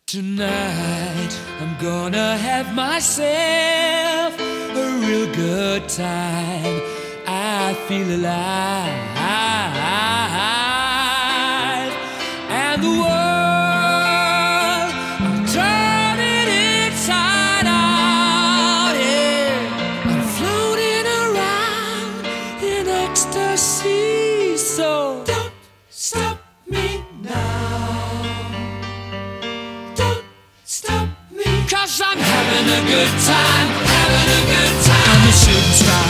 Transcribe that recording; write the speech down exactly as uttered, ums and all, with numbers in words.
Tonight I'm gonna have myself a real good time. I feel alive, and the world I'm turning inside out. Yeah, I'm floating around in ecstasy. So don't stop me now. Stop me, 'cause I'm having a good time, having a good time. I'm a shooting star.